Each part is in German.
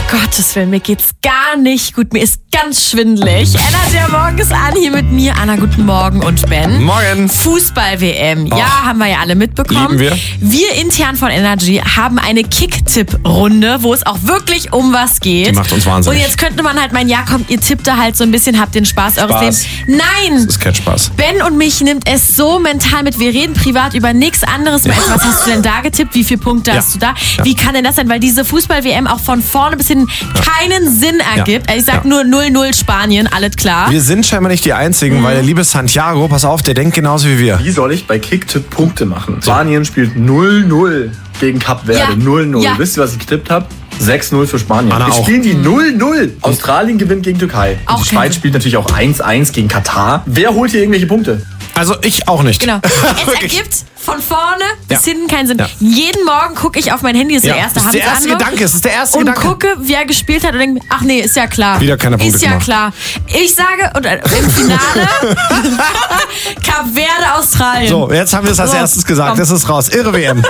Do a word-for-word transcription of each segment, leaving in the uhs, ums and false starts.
Gottes Willen, mir geht's gar nicht gut. Mir ist ganz schwindelig. Energy am Morgen ist an, hier mit mir. Anna, guten Morgen und Ben. Morgen. Fußball-W M. Och. Ja, haben wir ja alle mitbekommen. Lieben wir. Wir intern von Energy haben eine Kick-Tipp-Runde, wo es auch wirklich um was geht. Die macht uns wahnsinnig. Und jetzt könnte man halt meinen, ja komm, ihr tippt da halt so ein bisschen, habt den Spaß eures Lebens. Nein! Das ist kein Spaß. Ben und mich nimmt es so mental mit. Wir reden privat über nichts anderes mehr. Was hast du denn da getippt? Wie viele Punkte Ja. hast du da? Ja. Wie kann denn das sein? Weil diese Fußball-W M auch von vorne bis hin keinen Sinn ergibt. Ich sag Ja. nur null null Spanien, alles klar. Wir sind scheinbar nicht die Einzigen, Mhm. weil der liebe Santiago, pass auf, der denkt genauso wie wir. Wie soll ich bei Kicktipp Punkte machen? Spanien spielt null null gegen Kap Verde. Ja. null null. Ja. Wisst ihr, was ich getippt habe? sechs null für Spanien. Anna Jetzt auch. spielen die null null. Australien gewinnt gegen Türkei. Auch Und die kein Schweiz Sinn. spielt natürlich auch eins eins gegen Katar. Wer holt hier irgendwelche Punkte? Also ich auch nicht. Genau. Es Wirklich. ergibt von vorne bis Ja. hinten keinen Sinn. Ja. Jeden Morgen gucke ich auf mein Handy, das ist Ja, der erste das ist der erste Handzeichen, Gedanke, das ist der erste und Gedanke. gucke, wie er gespielt hat und denke, ach nee, ist ja klar. Wieder keine Punkte Ist ja gemacht. klar. Ich sage, und äh, im Finale Kap Verde, Australien. So, jetzt haben wir es als So, erstes gesagt. komm. Das ist raus. Irre W M.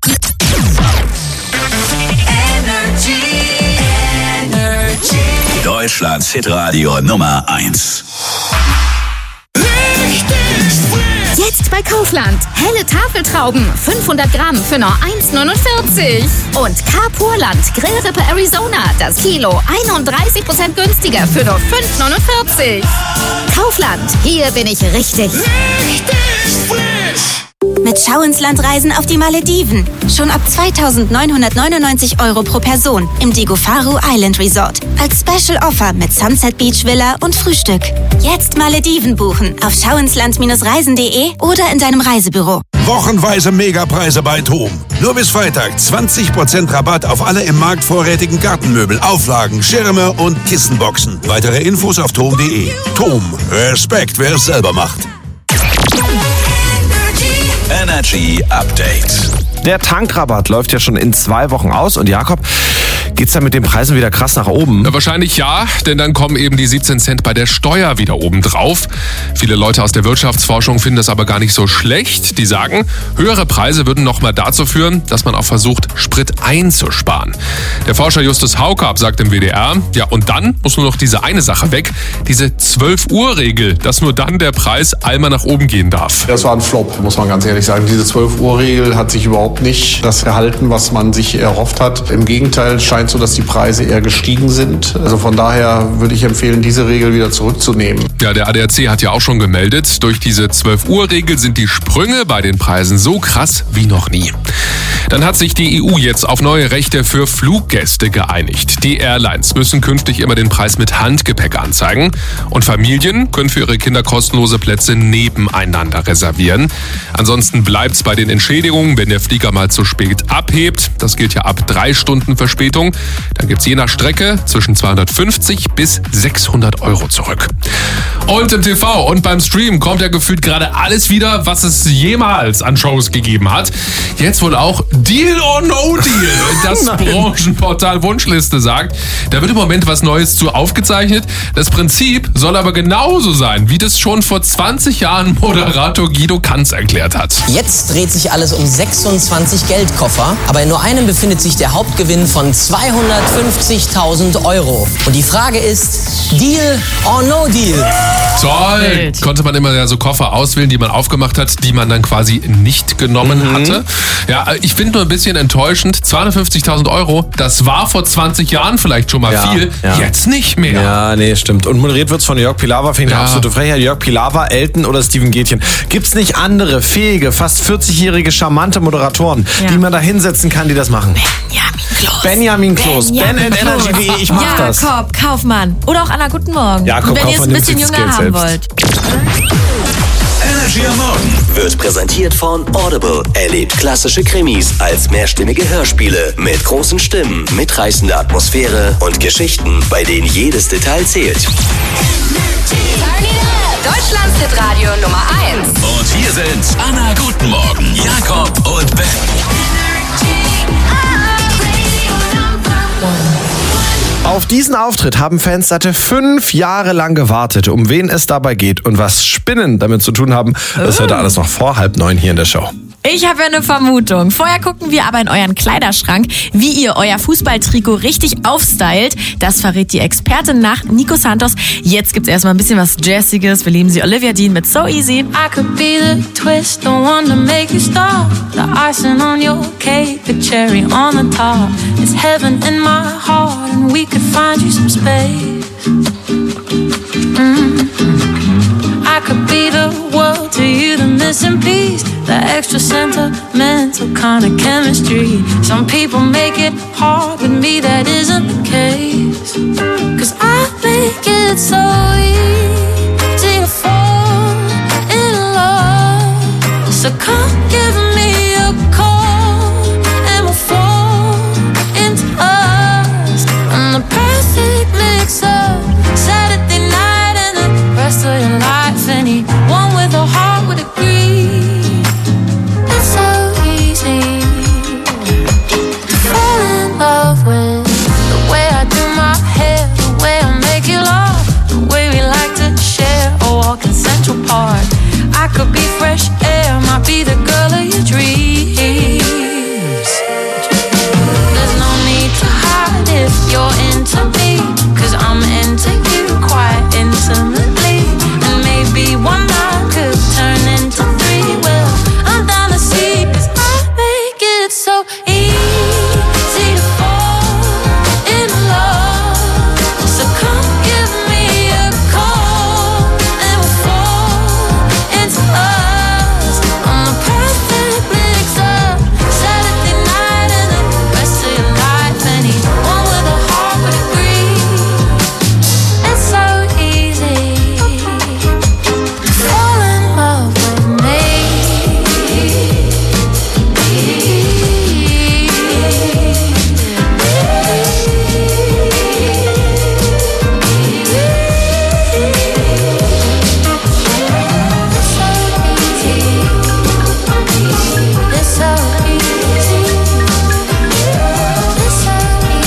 Deutschlands Hitradio Nummer eins. Jetzt bei Kaufland. Helle Tafeltrauben, fünfhundert Gramm für nur eins neunundvierzig. Und Carpurland Grillrippe Arizona, das Kilo einunddreißig Prozent günstiger für nur fünf neunundvierzig. Kaufland, hier bin ich richtig. Mit Schau ins Land Reisen auf die Malediven. Schon ab zweitausendneunhundertneunundneunzig Euro pro Person im Digofaru Island Resort. Als Special Offer mit Sunset Beach Villa und Frühstück. Jetzt Malediven buchen auf schauinsland reisen punkt de oder in deinem Reisebüro. Wochenweise Megapreise bei TOM. Nur bis Freitag zwanzig Prozent Rabatt auf alle im Markt vorrätigen Gartenmöbel, Auflagen, Schirme und Kissenboxen. Weitere Infos auf tom punkt de. TOM. Respekt, wer es selber macht. Energy Update. Der Tankrabatt läuft ja schon in zwei Wochen aus. Und Jakob, geht's dann mit den Preisen wieder krass nach oben? Ja, wahrscheinlich ja, denn dann kommen eben die siebzehn Cent bei der Steuer wieder oben drauf. Viele Leute aus der Wirtschaftsforschung finden das aber gar nicht so schlecht. Die sagen, höhere Preise würden nochmal dazu führen, dass man auch versucht, Sprit einzusparen. Der Forscher Justus Haukarp sagt im W D R, ja und dann muss nur noch diese eine Sache weg, diese zwölf Uhr Regel, dass nur dann der Preis einmal nach oben gehen darf. Das war ein Flop, muss man ganz ehrlich sagen. Diese zwölf Uhr Regel hat sich überhaupt nicht das gehalten, was man sich erhofft hat. Im Gegenteil, scheint so, dass die Preise eher gestiegen sind. Also von daher würde ich empfehlen, diese Regel wieder zurückzunehmen. Ja, der A D A C hat ja auch schon gemeldet, durch diese zwölf Uhr Regel sind die Sprünge bei den Preisen so krass wie noch nie. Dann hat sich die E U jetzt auf neue Rechte für Fluggäste geeinigt. Die Airlines müssen künftig immer den Preis mit Handgepäck anzeigen und Familien können für ihre Kinder kostenlose Plätze nebeneinander reservieren. Ansonsten bleibt's bei den Entschädigungen, wenn der Flieger mal zu spät abhebt. Das gilt ja ab drei Stunden Verspätung. Dann gibt's je nach Strecke zwischen zweihundertfünfzig bis sechshundert Euro zurück. Und im T V und beim Stream kommt ja gefühlt gerade alles wieder, was es jemals an Shows gegeben hat. Jetzt wohl auch Deal or No Deal, das Branchenportal Wunschliste sagt. Da wird im Moment was Neues zu aufgezeichnet. Das Prinzip soll aber genauso sein, wie das schon vor zwanzig Jahren Moderator Guido Kanz erklärt hat. Jetzt dreht sich alles um sechsundzwanzig Geldkoffer, aber in nur einem befindet sich der Hauptgewinn von zweihundertfünfzigtausend Euro. Und die Frage ist, Deal or No Deal? Toll! Wild. Konnte man immer ja so Koffer auswählen, die man aufgemacht hat, die man dann quasi nicht genommen hatte. Ja, ich finde nur ein bisschen enttäuschend, zweihundertfünfzigtausend Euro, das war vor zwanzig Jahren vielleicht schon mal Ja, viel, ja. jetzt nicht mehr. Ja, nee, stimmt. Und moderiert wird's von Jörg Pilawa, finde ich Ja. eine absolute Frechheit. Jörg Pilawa, Elton oder Steven Gätchen. Gibt's nicht andere, fähige, fast vierzigjährige, charmante Moderatoren, Ja. die man da hinsetzen kann, die das machen? Benjamin Kloß. Benjamin Kloß. Ben Benjamin at energy punkt de, ich mach ja, das. Jakob Kaufmann. Oder auch Anna, guten Morgen. Jakob Und wenn ihr es Kaufmann ein nimmt bisschen sich das jünger Geld haben selbst. wollt. Energy am Morgen wird präsentiert von Audible. Erlebt klassische Krimis als mehrstimmige Hörspiele mit großen Stimmen, mitreißender Atmosphäre und Geschichten, bei denen jedes Detail zählt. Deutschlands Hitradio Nummer eins. Und hier sind Anna, guten Morgen, Jakob und Ben. Auf diesen Auftritt haben Fans satte fünf Jahre lang gewartet. Um wen es dabei geht und was Spinnen damit zu tun haben, das hört ihr alles noch vor halb neun hier in der Show. Ich habe ja eine Vermutung. Vorher gucken wir aber in euren Kleiderschrank, wie ihr euer Fußballtrikot richtig aufstylt. Das verrät die Expertin nach Nico Santos. Jetzt gibt's erstmal ein bisschen was Jazziges. Wir lieben sie, Olivia Dean mit So Easy. I could be the twist, the one to make you stop. The icing on your cake, the cherry on the top. It's heaven in my heart and we could find you some space. Mm-hmm. I could be the world to you, the missing piece, the extra sentimental kind of chemistry. Some people make it hard, with me that isn't the case. Cause I make it so easy to fall in love. So come give me a call and we'll fall into us. I'm the perfect mix up Saturday night and the rest of your life. Anyone with a heart would agree. It's so easy to fall in love with the way I do my hair, the way I make you laugh, the way we like to share a walk in Central Park. I could be fresh air, might be the girl of your dreams. There's no need to hide if you're into me, cause I'm into you quite intimately. Maybe one night could turn into three. Well, I'm down to see, cause I make it so easy to fall in love. So come give me a call and we'll fall into us. I'm the perfect mix up Saturday night and the rest of your life. Anyone with a heart would agree. It's so easy. Fall in love with me. It's so easy. It's so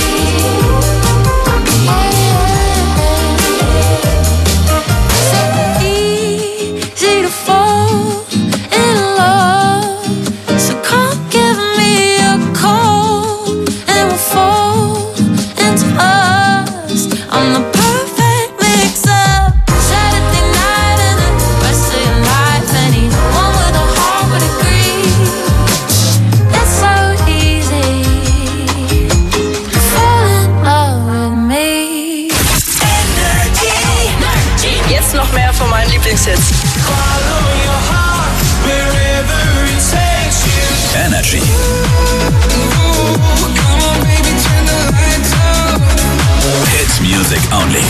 easy to fall in love. So come give me a call and we'll fall into us. I'm the perfect mix up Saturday night and the rest of your life. Anyone with a heart would agree. It's so easy to fall in love with me. Jetzt noch mehr von meinen Lieblingshits. Energy. Hits music only.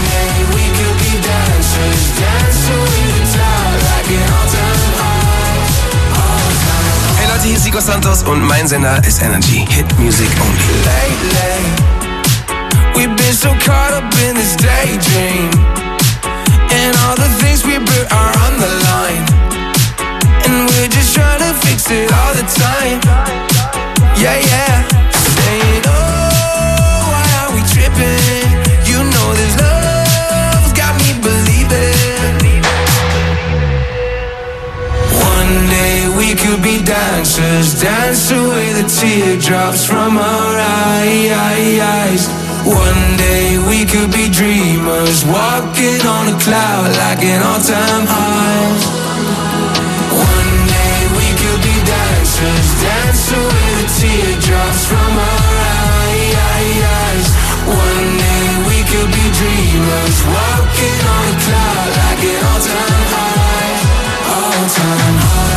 Hey Leute, hier ist Nico Santos und mein Sender ist Energy. Hit music only. We've been so caught up in this daydream, and all the things we built are on the line, and we're just trying to fix it all the time. Yeah, yeah. Saying, oh, why are we tripping? You know this love's got me believing. One day we could be dancers, dance away the teardrops from our eyes. One day we could be dreamers, walking on a cloud like an all-time high. One day we could be dancers, dance away the teardrops from our eyes. One day we could be dreamers, walking on a cloud like an all-time high, all-time high.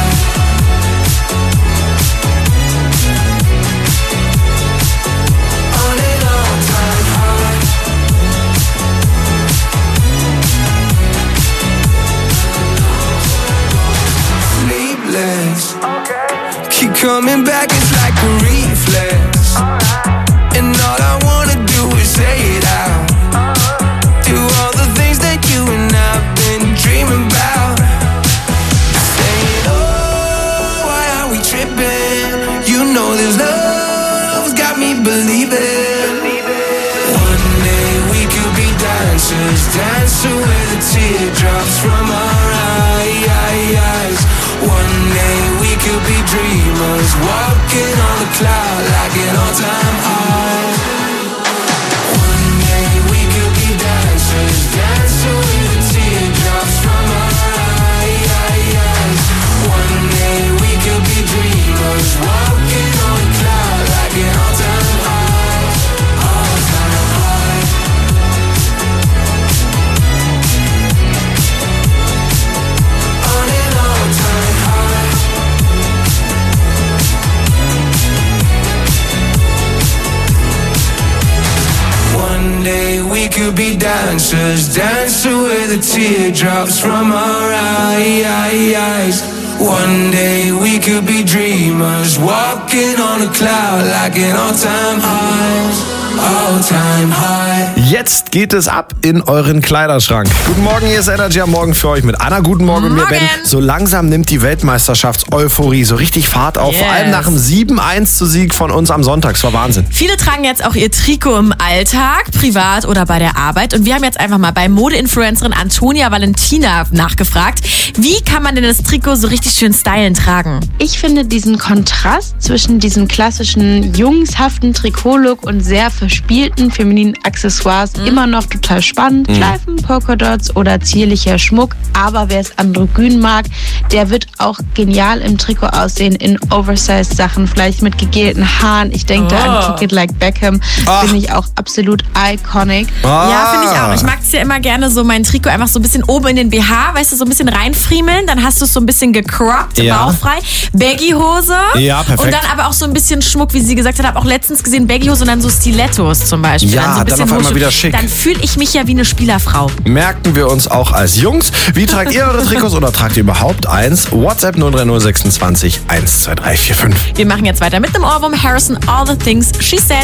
we could be dancers, dancing with the teardrops from our eyes. One day we could be dreamers, walking on a cloud like an all-time high, all-time high. Jetzt geht es ab in euren Kleiderschrank. Guten Morgen, hier ist Energy am Morgen für euch mit Anna. Guten Morgen und mir, Ben. So langsam nimmt die Weltmeisterschafts-Euphorie so richtig Fahrt auf. Yes. Vor allem nach dem sieben eins zu Sieg von uns am Sonntag. Das war Wahnsinn. Viele tragen jetzt auch ihr Trikot im Alltag, privat oder bei der Arbeit. Und wir haben jetzt einfach mal bei Modeinfluencerin Antonia Valentina nachgefragt, wie kann man denn das Trikot so richtig schön stylen tragen? Ich finde diesen Kontrast zwischen diesem klassischen jungshaften Trikotlook und sehr verspielten femininen Accessoires mhm. immer noch total spannend. Mhm. Schleifen, Polkadots oder zierlicher Schmuck. Aber wer es androgyn mag, der wird auch genial im Trikot aussehen in Oversized Sachen, vielleicht mit gegelten Haaren. Ich denke oh. da an Kick It Like Beckham. Ach. Finde ich auch absolut iconic. Ah. Ja, finde ich auch. Ich mag es ja immer gerne so, mein Trikot einfach so ein bisschen oben in den B H, weißt du, so ein bisschen reinfriemeln. Dann hast du es so ein bisschen gecroppt, ja. bauchfrei. Baggy-Hose. Ja, perfekt. Und dann aber auch so ein bisschen Schmuck, wie sie gesagt hat. Habe auch letztens gesehen, Baggy-Hose und dann so Stilettos zum Beispiel. Ja, dann, so ein dann auf einmal wieder schick. Dann fühle ich mich ja wie eine Spielerfrau. Merken wir uns auch als Jungs. Wie tragt ihr eure Trikots oder tragt ihr überhaupt eins? WhatsApp null drei null sechsundzwanzig eins zwei drei vier fünf. Wir machen jetzt weiter mit dem Ohrwurm Harrison, All the Things She Said.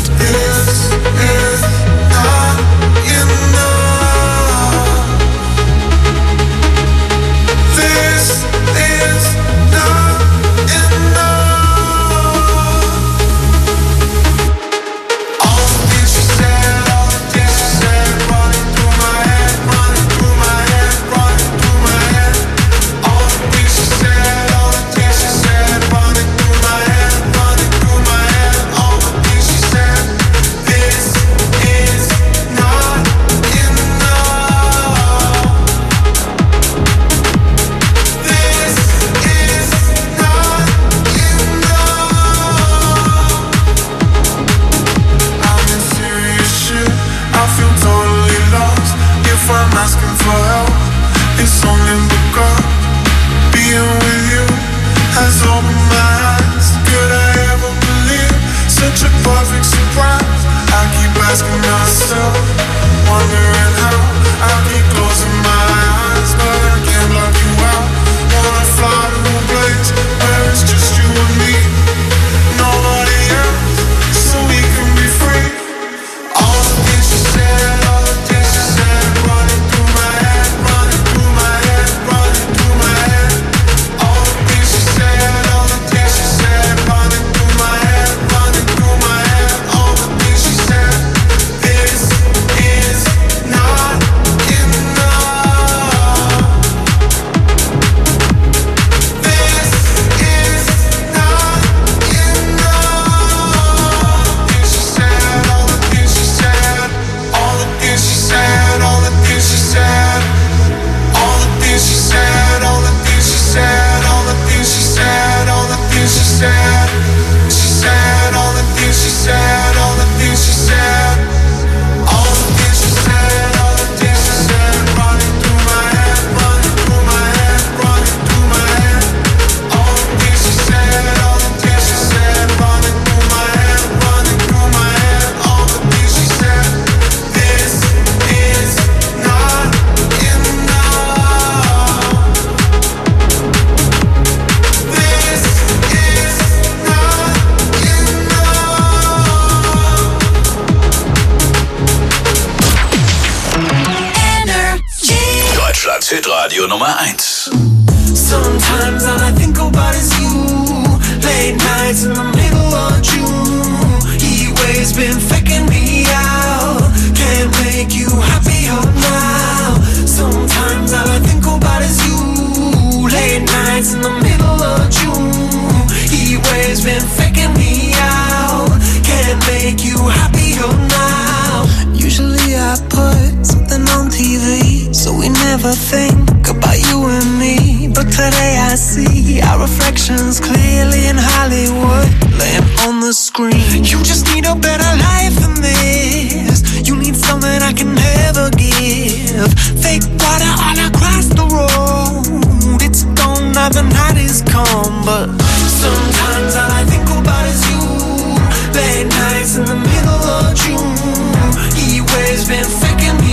Hitradio Nummer eins. Sometimes all I think about is you. Late nights in the middle of June. He waves been faking me out. Can't make you happier now. Sometimes all I think about is you. Late nights in the middle of June. He waves been faking me out. Can't make you happier now. Usually I put something on T V, so we never think about you and me. But today I see our reflections clearly in Hollywood, laying on the screen. You just need a better life than this. You need something I can never give. Fake water all across the road. It's gone now, the night is come. But sometimes all I think about is you. Late nights in the middle of June. He waves been faking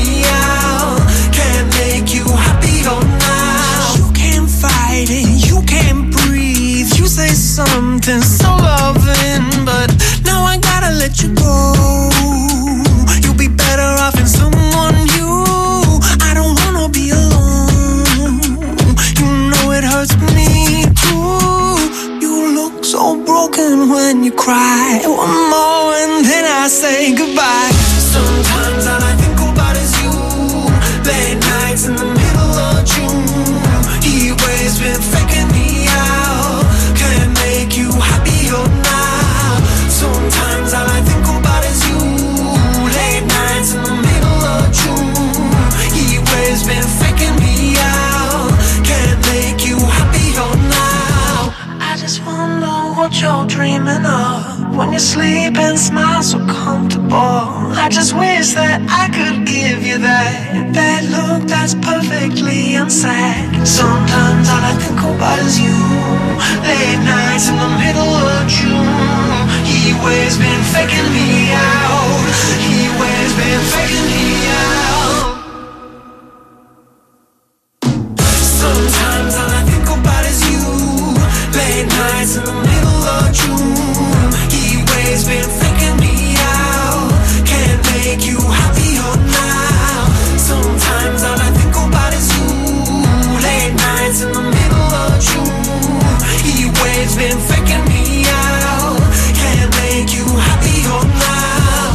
asleep and smile so comfortable. I just wish that I could give you that, that look that's perfectly unsaid. Sometimes all I think about is you. Late nights in the middle of June. He always been faking me out. He always been faking me out. Sometimes all I think about is you. Late nights in the middle of June. He always been faking me out. Can't make you happier now. Sometimes all I think about is you. Late nights in the middle of June. He always been faking me out. Can't make you happier now.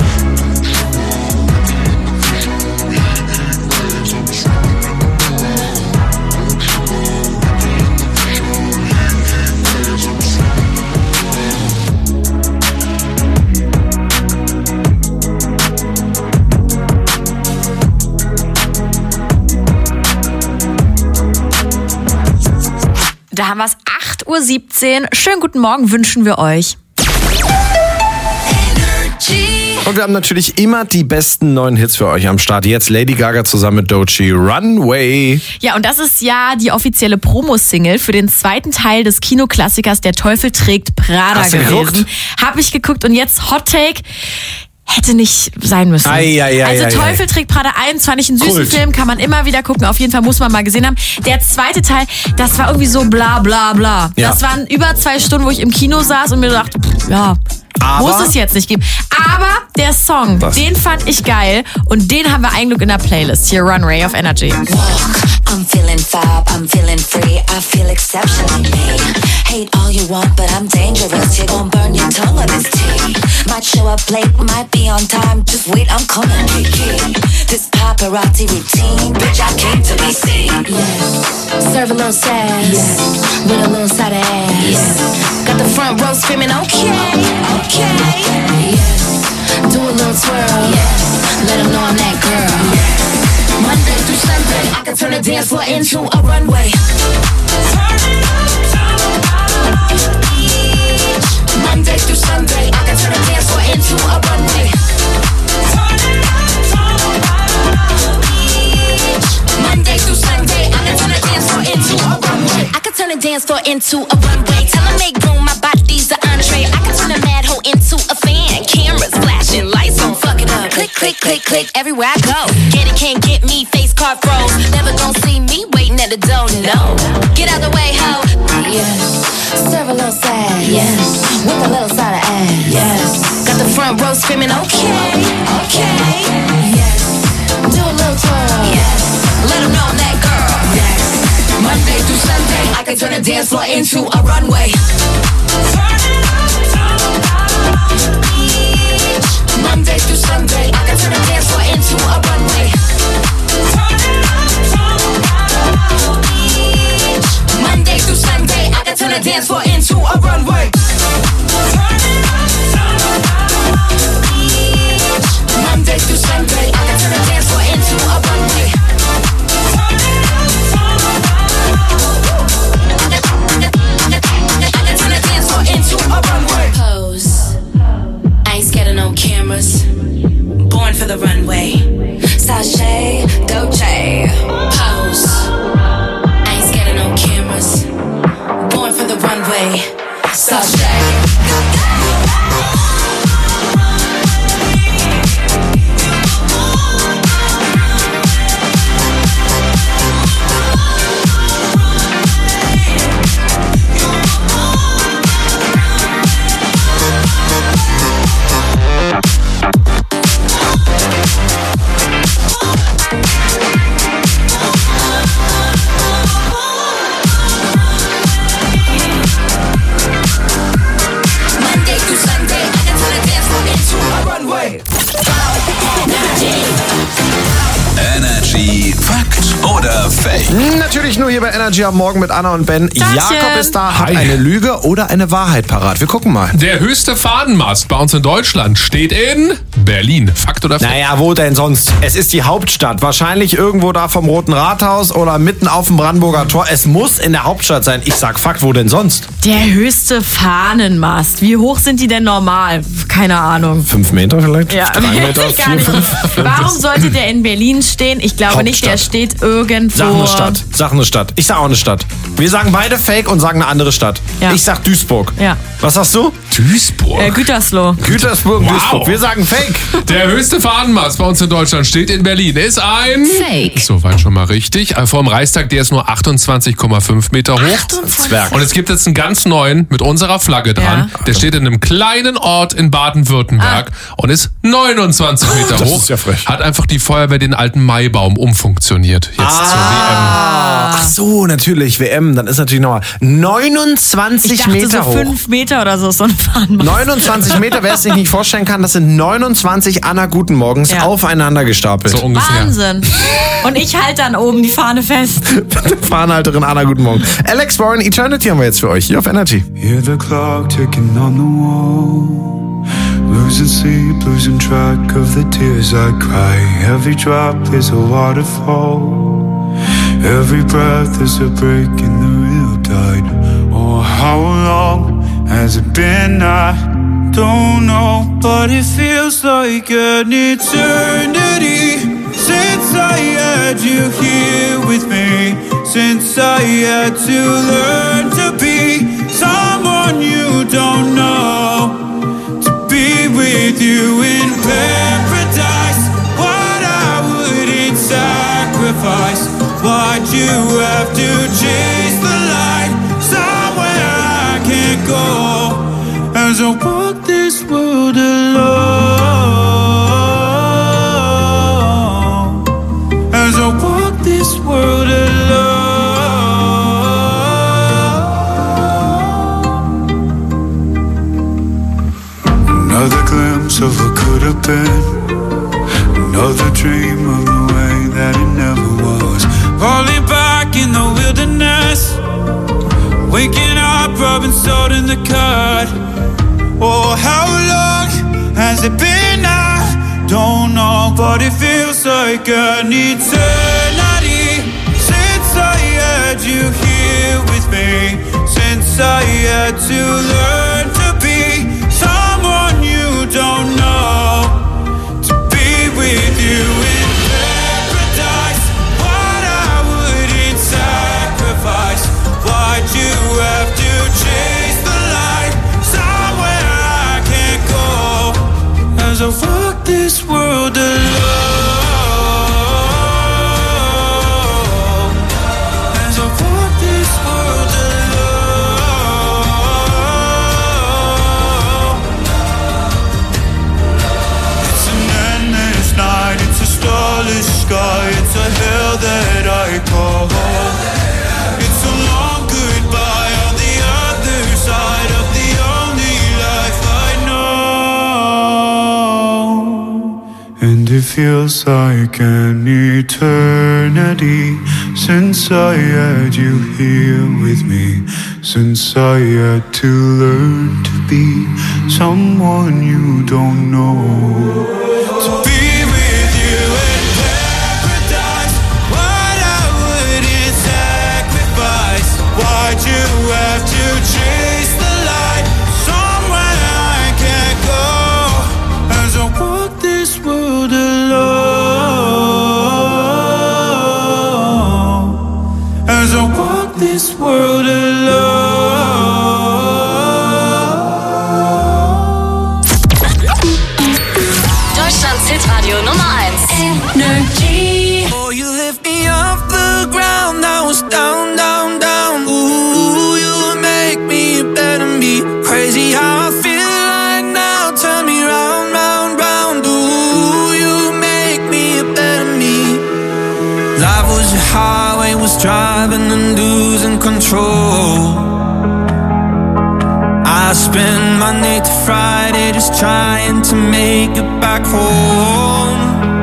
Da haben wir es, acht Uhr siebzehn. Schönen guten Morgen wünschen wir euch. Und wir haben natürlich immer die besten neuen Hits für euch am Start. Jetzt Lady Gaga zusammen mit Doechii, Runway. Ja, und das ist ja die offizielle Promo-Single für den zweiten Teil des Kinoklassikers Der Teufel trägt Prada Hast du gewesen. geguckt? Hab ich geguckt und jetzt Hot Take. Hätte nicht sein müssen. Ei, ei, ei, also ei, Teufel ei. trägt Prada eins, fand ich einen süßen Kult. Film, kann man immer wieder gucken. Auf jeden Fall muss man mal gesehen haben. Der zweite Teil, das war irgendwie so bla bla bla. Ja. Das waren über zwei Stunden, wo ich im Kino saß und mir dachte, pff, ja, Aber- muss es jetzt nicht geben. Aber der Song, Was? den fand ich geil und den haben wir eigentlich in der Playlist. Hier Runway auf Energy. I'm feeling fab, I'm feeling free, I feel exceptionally me. Hate all you want, but I'm dangerous. You're gonna burn your tongue on this tea. Might show up late, might be on time. Just wait, I'm coming, Kiki. This paparazzi routine, bitch, I came to be seen. Yeah. Serve a little sass, yeah. With a little side of ass. Yeah. Got the front row screaming, okay, okay. Yeah. Do a little twirl, yeah. Let 'em know I'm that girl. Yeah. Monday through Sunday, I can turn the dance floor into a runway. Monday through Sunday, I can turn the dance floor into a runway. Monday through Sunday, I can turn the dance floor into a runway. I can turn the dance floor into a runway. Tell 'em make room, my body's the entree. I can turn a mad hoe into a fan. Cameras flashing, lights on, fuck it up. Click, click, click, click, everywhere I go. Get it, can't get me, face card froze. Never gonna see me waiting at the door, no. Get out the way, ho. Yes. Serve a little sad, yes. With a little side of ass, yes. Got the front row screaming, okay, okay. Yes. Do a little twirl, yes. Let 'em know I'm that girl, yes. Monday through Sunday, I can turn the dance floor into a runway. Monday through Sunday, I can turn the dance floor into a runway. Monday through Sunday, I can turn the dance floor into a runway. Monday through Sunday, I can turn the dance floor into a runway. I can turn the dance floor into a runway. Pose. I ain't scared of no cameras. Born for the runway. Sashay, Doechii. Pose. I ain't scared of no cameras. Born for the runway. Sashay. Energy Fakt oder Fake? Natürlich nur hier bei Energy am Morgen mit Anna und Ben. Tachchen. Jakob ist da, hat Hi. eine Lüge oder eine Wahrheit parat. Wir gucken mal. Der höchste Fahnenmast bei uns in Deutschland steht in Berlin. Fakt oder Fake? Naja, wo denn sonst? Es ist die Hauptstadt. Wahrscheinlich irgendwo da vom Roten Rathaus oder mitten auf dem Brandenburger Tor. Es muss in der Hauptstadt sein. Ich sag Fakt, wo denn sonst? Der höchste Fahnenmast. Wie hoch sind die denn normal? Keine Ahnung. Fünf Meter vielleicht? Ja, Drei Meter? gar Vier, nicht. fünf? Warum sollte der in Berlin stehen? Ich glaube nicht, der Hauptstadt. steht irgendwo. Sag eine Stadt. Sag eine Stadt. Ich sag auch eine Stadt. Wir sagen beide Fake und sagen eine andere Stadt. Ja. Ich sag Duisburg. Ja. Was sagst du? Duisburg. Äh, Gütersloh. Gütersburg, Wow. Duisburg. Wir sagen Fake. Der höchste Fahnenmast bei uns in Deutschland steht in Berlin. Ist ein... Fake. Soweit schon mal richtig. Vor dem Reichstag, der ist nur achtundzwanzig Komma fünf Meter hoch. Zwerg. Und es gibt jetzt einen ganz neuen mit unserer Flagge dran. Ja. Der steht in einem kleinen Ort in Baden-Württemberg und ist neunundzwanzig Meter Das hoch. ist ja frech. Hat einfach die Feuerwehr den alten Maibaum umfunktioniert. Jetzt Ah. Ach so, natürlich. W M. Dann ist natürlich nochmal neunundzwanzig Ich dachte Meter so hoch. fünf Meter oder so, so ein Fahnenmast. neunundzwanzig Meter, wer es sich nicht vorstellen kann, das sind neunundzwanzig Anna Guten Morgens Ja. aufeinander gestapelt. So ungefähr. Wahnsinn. Und ich halte dann oben die Fahne fest. Fahnenhalterin Anna Guten Morgen. Alex Warren, Eternity haben wir jetzt für euch hier auf Energy. Hear the clock ticking on the wall. Losing sleep, losing track of the tears I cry. Every drop is a waterfall. Every breath is a break in the real tide. Oh, how long has it been? I don't know, but it feels like an eternity since I had you here with me. Since I had to learn to be someone you don't know, to be with you in paradise. What I wouldn't sacrifice. Why'd you have to chase the light somewhere I can't go? As I walk this world alone, as I walk this world alone. Another glimpse of what could have been, another dream of the way that it never was. Falling back in the wilderness, waking up, rubbing salt in the cut. Oh, how long has it been? I don't know, but it feels like an eternity since I had you here with me. Since I had to learn to be someone you don't know, to be with you in paradise. What I wouldn't sacrifice. Why'd you have to chase the light somewhere I can't go? As I walk this world alone, as I walk this world alone. It's an endless night, it's a starless sky, it's a hell that I call home. It's a long goodbye on the other side of the only life I know. And it feels like an eternity since I had you here with me. Since I had to learn to be someone you don't know. To be with you in paradise. What I wouldn't sacrifice. Why'd you have to chase the light somewhere I can't go? As I walk this world alone, as I walk this world alone. Deutschlands Hitradio Nummer eins. Energy. Oh, you lift me off the ground. I was down, down, down. Ooh, you make me better me. Crazy how I feel right now. Turn me round, round, round. Ooh, you make me better me. Life was a highway, was driving and losing control. I spend Monday to Friday just trying to make it back home.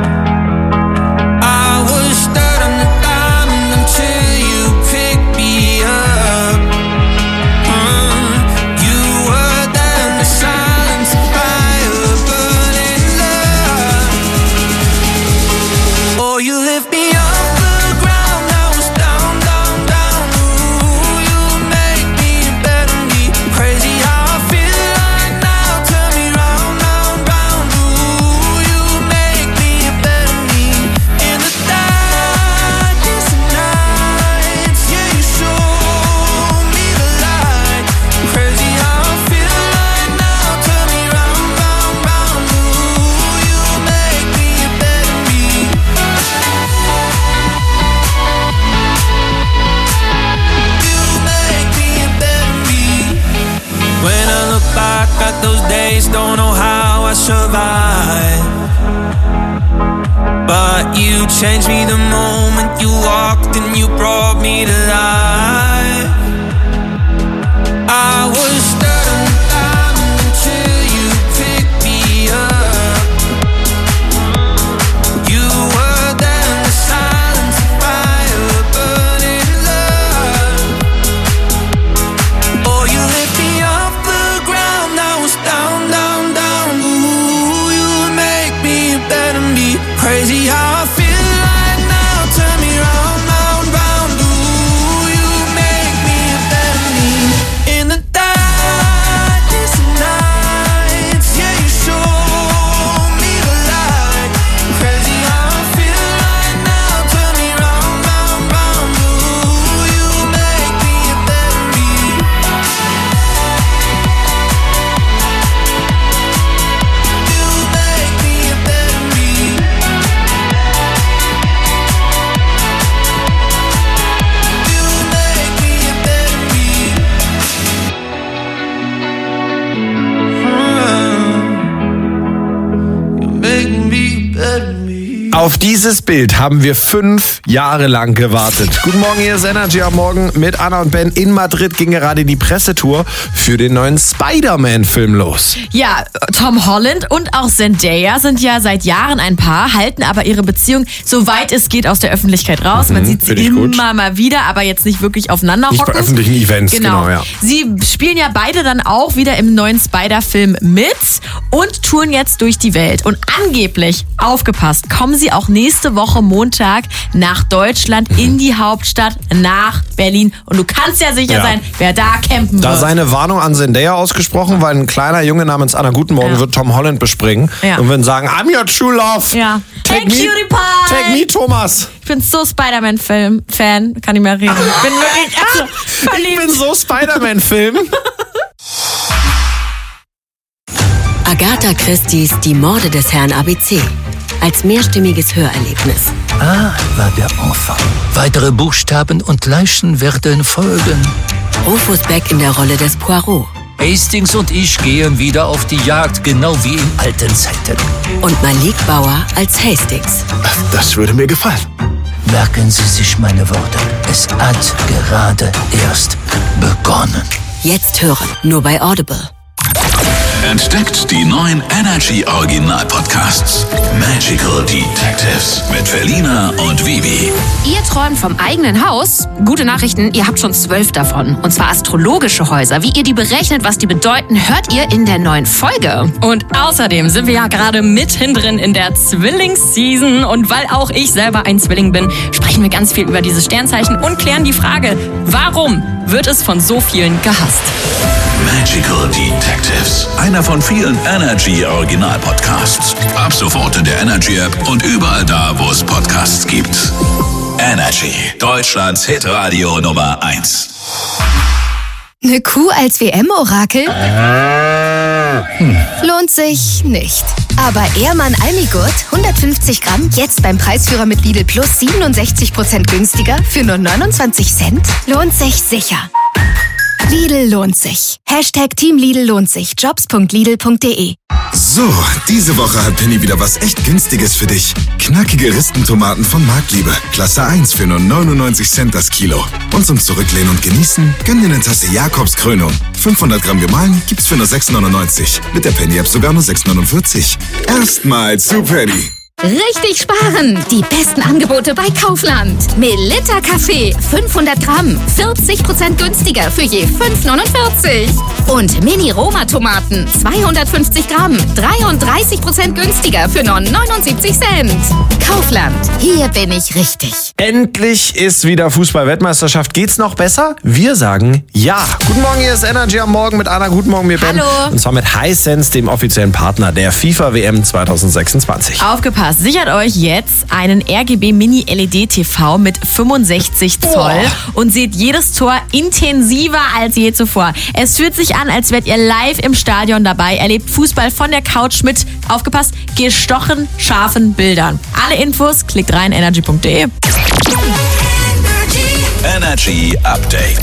I was stuck on the diamond until you picked me up. Mm, you were there in the silence, fire burning love. But you changed me the moment you walked and you brought me to life. I was stuck until you picked me up. You were there in the silence of fire, burning love. Oh, you lift me off the ground, I was down, down, down. Ooh, you make me better me. Crazy how I feel right now, turn me round, round, round. Ooh, you make me a better me. In the darkness of nights, yeah, you show me the light. Crazy how I feel right now, turn me round, round, round. Ooh, you make me a better me. You make me a better me. Auf dieses Bild haben wir fünf Jahre lang gewartet. Guten Morgen, hier ist Energy am Morgen mit Anna und Ben. In Madrid ging gerade die Pressetour für den neuen Spider-Man-Film los. Ja, Tom Holland und auch Zendaya sind ja seit Jahren ein Paar, halten aber ihre Beziehung, soweit es geht, aus der Öffentlichkeit raus. Man Mhm, sieht sie find ich immer gut. mal wieder, aber jetzt nicht wirklich aufeinander Nicht bei hocken. öffentlichen Events, genau, ja. Sie spielen ja beide dann auch wieder im neuen Spider-Film mit und touren jetzt durch die Welt. Und angeblich, aufgepasst, kommen sie auch nächste Woche Montag nach Deutschland in die Hauptstadt, nach Berlin. Und du kannst ja sicher Ja. sein, wer da campen Da wird. sei eine Warnung an Zendaya ausgesprochen, weil ein kleiner Junge namens Anna Guten Morgen Ja. wird Tom Holland bespringen Ja. und wird sagen, I'm your true love. Ja. Take Hey, me, Cutie Pie! take me, Thomas. Ich bin so Spider-Man-Film-Fan, kann ich mehr reden. Ich bin wirklich also, Ich bin so Spider-Man-Film. Agatha Christie's Die Morde des Herrn A B C. Als mehrstimmiges Hörerlebnis. Ah, war der Enfant. Weitere Buchstaben und Leichen werden folgen. Rufus Beck in der Rolle des Poirot. Hastings und ich gehen wieder auf die Jagd, genau wie in alten Zeiten. Und Malik Bauer als Hastings. Das würde mir gefallen. Merken Sie sich meine Worte. Es hat gerade erst begonnen. Jetzt hören, nur bei Audible. Entdeckt die neuen Energy Original Podcasts. Magical Detectives mit Felina und Vivi. Ihr träumt vom eigenen Haus? Gute Nachrichten, ihr habt schon zwölf davon. Und zwar astrologische Häuser. Wie ihr die berechnet, was die bedeuten, hört ihr in der neuen Folge. Und außerdem sind wir ja gerade mitten drin in der Zwillingsseason. Und weil auch ich selber ein Zwilling bin, sprechen wir ganz viel über diese Sternzeichen und klären die Frage, warum wird es von so vielen gehasst? Magical Detectives. Einer von vielen Energy Original Podcasts. Ab sofort in der Energy App und überall da, wo es Podcasts gibt. Energy. Deutschlands Hitradio Nummer eins. Eine Kuh als W M-Orakel? Hm. Lohnt sich nicht. Aber Ehrmann Almigurt, hundertfünfzig Gramm, jetzt beim Preisführer mit Lidl Plus siebenundsechzig Prozent günstiger für nur neunundzwanzig Cent? Lohnt sich sicher. Lidl lohnt sich. Hashtag Team Lidl lohnt sich. Jobs punkt lidl punkt de. So, diese Woche hat Penny wieder was echt Günstiges für dich. Knackige Rispentomaten von Marktliebe. Klasse eins für nur neunundneunzig Cent das Kilo. Und zum Zurücklehnen und Genießen, gönn dir eine Tasse Jakobs Krönung. fünfhundert Gramm gemahlen gibt's für nur sechs neunundneunzig. Mit der Penny-App sogar nur sechs neunundvierzig. Erstmal zu Penny. Richtig sparen! Die besten Angebote bei Kaufland. Melitta Kaffee, fünfhundert Gramm, vierzig Prozent günstiger für je fünf neunundvierzig. Und Mini-Roma-Tomaten, zweihundertfünfzig Gramm, dreiunddreißig Prozent günstiger für nur neunundsiebzig Cent. Kaufland, hier bin ich richtig. Endlich ist wieder Fußball-Weltmeisterschaft. Geht's noch besser? Wir sagen ja. Guten Morgen, hier ist Energy am Morgen mit Anna. Guten Morgen, mir Ben. Hallo. Und zwar mit Hisense, dem offiziellen Partner der FIFA W M zwanzig sechsundzwanzig. Aufgepasst, sichert euch jetzt einen R G B Mini L E D T V mit fünfundsechzig Zoll und seht jedes Tor intensiver als je zuvor. Es fühlt sich an, als wärt ihr live im Stadion dabei. Erlebt Fußball von der Couch mit, aufgepasst, gestochen scharfen Bildern. Alle Infos klickt rein energy punkt de. Energy Update.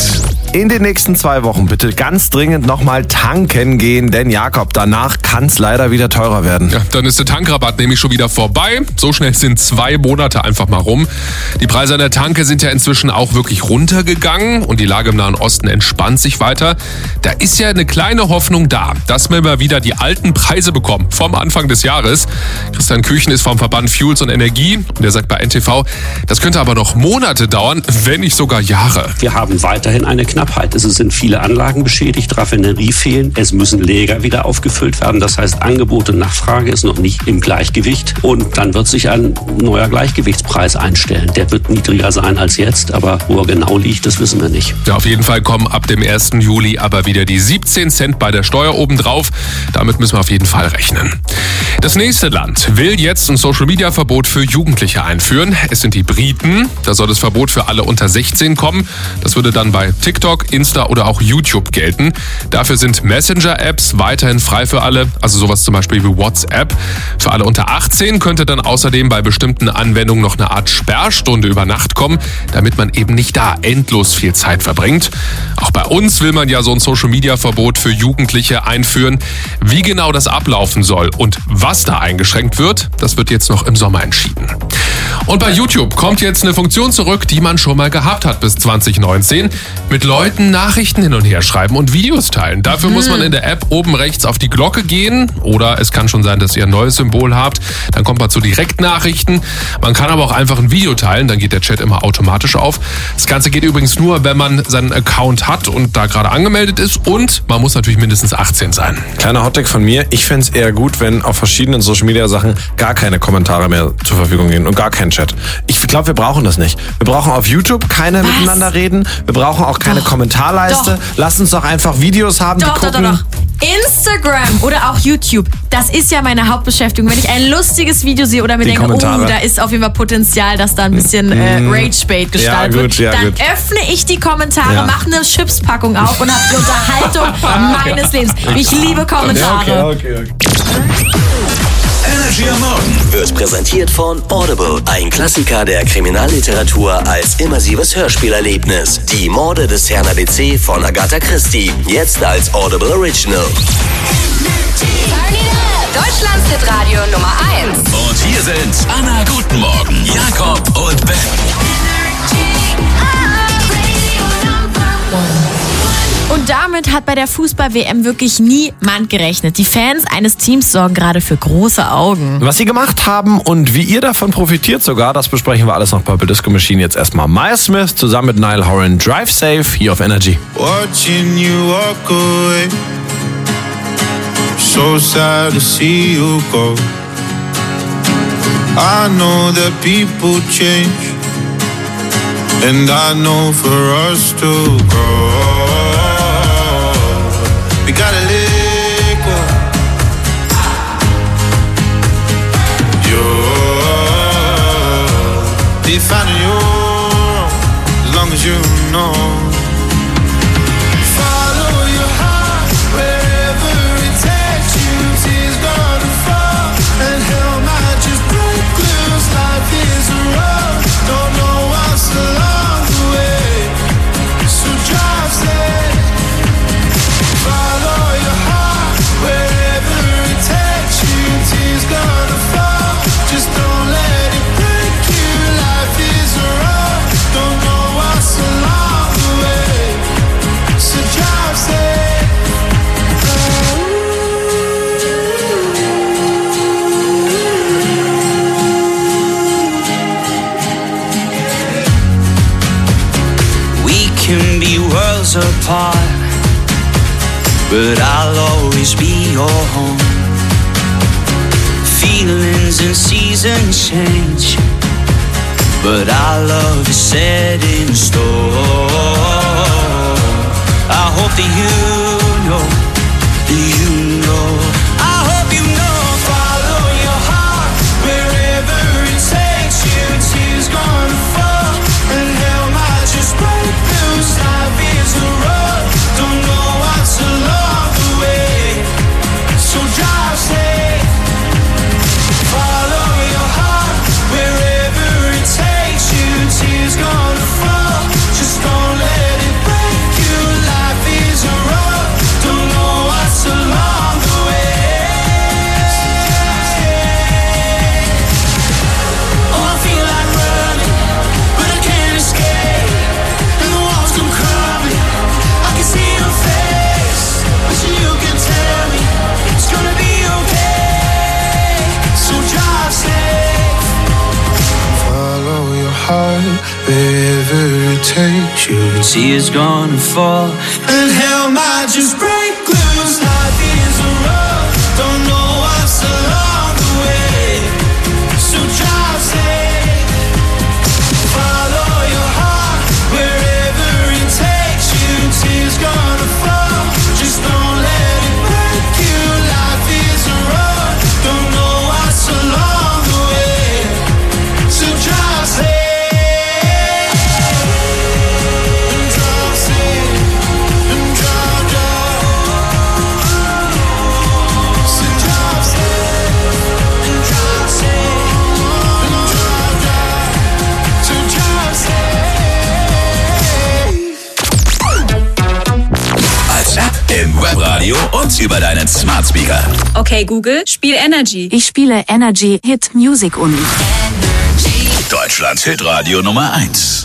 in den nächsten zwei Wochen bitte ganz dringend nochmal tanken gehen, denn Jakob, danach kann es leider wieder teurer werden. Ja, dann ist der Tankrabatt nämlich schon wieder vorbei. So schnell sind zwei Monate einfach mal rum. Die Preise an der Tanke sind ja inzwischen auch wirklich runtergegangen und die Lage im Nahen Osten entspannt sich weiter. Da ist ja eine kleine Hoffnung da, dass wir mal wieder die alten Preise bekommen vom Anfang des Jahres. Christian Küchen ist vom Verband Fuels und Energie und er sagt bei N T V, das könnte aber noch Monate dauern, wenn nicht sogar Jahre. Wir haben weiterhin eine Knappheit. Es sind viele Anlagen beschädigt, Raffinerie fehlen, es müssen Lager wieder aufgefüllt werden. Das heißt, Angebot und Nachfrage ist noch nicht im Gleichgewicht und dann wird sich ein neuer Gleichgewichtspreis einstellen. Der wird niedriger sein als jetzt, aber wo er genau liegt, das wissen wir nicht. Ja, auf jeden Fall kommen ab dem ersten Juli aber wieder die siebzehn Cent bei der Steuer obendrauf. Damit müssen wir auf jeden Fall rechnen. Das nächste Land will jetzt ein Social-Media-Verbot für Jugendliche einführen. Es sind die Briten. Da soll das Verbot für alle unter sechzehn kommen. Das würde dann bei TikTok, Insta oder auch YouTube gelten. Dafür sind Messenger-Apps weiterhin frei für alle, also sowas zum Beispiel wie WhatsApp. Für alle unter achtzehn könnte dann außerdem bei bestimmten Anwendungen noch eine Art Sperrstunde über Nacht kommen, damit man eben nicht da endlos viel Zeit verbringt. Auch bei uns will man ja so ein Social-Media-Verbot für Jugendliche einführen. Wie genau das ablaufen soll und was da eingeschränkt wird, das wird jetzt noch im Sommer entschieden. Und bei YouTube kommt jetzt eine Funktion zurück, die man schon mal gehabt hat bis zwanzig neunzehn. Mit Leuten Nachrichten hin und her schreiben und Videos teilen. Dafür mhm. muss man in der App oben rechts auf die Glocke gehen. Oder es kann schon sein, dass ihr ein neues Symbol habt. Dann kommt man zu Direktnachrichten. Man kann aber auch einfach ein Video teilen. Dann geht der Chat immer automatisch auf. Das Ganze geht übrigens nur, wenn man seinen Account hat und da gerade angemeldet ist. Und man muss natürlich mindestens achtzehn sein. Kleiner Hottag von mir. Ich fände es eher gut, wenn auf verschiedenen Social-Media-Sachen gar keine Kommentare mehr zur Verfügung gehen und gar kein Chat. Ich glaube, wir brauchen das nicht. Wir brauchen auf YouTube keine Was? miteinander reden. Wir brauchen auch keine doch. Kommentarleiste. Doch. Lass uns doch einfach Videos haben, doch, die gucken. Doch, doch, doch. Instagram oder auch YouTube, das ist ja meine Hauptbeschäftigung. Wenn ich ein lustiges Video sehe oder mir die denke, Kommentare. oh, da ist auf jeden Fall Potenzial, dass da ein bisschen äh, Rage-Bait gestaltet ja, gut, ja, wird, dann gut. öffne ich die Kommentare, ja. mache eine Chipspackung auf und habe die Unterhaltung meines Lebens. Ich liebe Kommentare. Okay, okay, okay. Energy am Morgen wird präsentiert von Audible, ein Klassiker der Kriminalliteratur als immersives Hörspielerlebnis. Die Morde des Herrn A B C von Agatha Christie, jetzt als Audible Original. Deutschlands Hitradio Nummer eins. Und hier sind Anna, guten Morgen, Jakob und Ben. Und damit hat bei der Fußball-W M wirklich niemand gerechnet. Die Fans eines Teams sorgen gerade für große Augen. Was sie gemacht haben und wie ihr davon profitiert sogar, das besprechen wir alles noch bei Purple Disco Machine. Jetzt erstmal Maya Smith zusammen mit Niall Horan. Drive Safe hier auf Energy. Watching you walk away, so sad to see you go. I know that people change, and I know for us to grow, we gotta let go. You're defining your own, as long as you know. Follow your heart wherever it takes you. Tears gonna fall and hell might just break loose. Life is a road, don't know what's along the way, so drive safe. Follow your heart wherever it takes you. Tears gonna fall, just don't let it break you. Life is a road, don't know what's along the way, so drive safe. We can be worlds apart, but I'll always be your home. Feelings and seasons change, but our love is set in stone. I hope that you know, that you know. I hope you know. Follow your heart wherever it takes you. Tears gonna fall and hell might just break loose. Life is a road, don't know what's along the way, so drive safe. Follow your heart wherever it takes you. Tears gonna fall, just don't let it break you. heart wherever it takes you. You can see it's gonna fall, And hell might just break loose. Life is a road, don't know what's along the way. So drive safe, follow your heart wherever it takes you. Tears gonna fall, just don't let it break you. Life is a road, don't know what's along the way. So drive safe, and drive safe, and drive, drive. So drive safe, and drive safe, and drive, drive. So drive safe. Als App im Webradio und über deinen Smart Speaker. Okay, Google, spiel Energy. Ich spiele Energy Hit Music Only. Deutschlands Hitradio Nummer eins.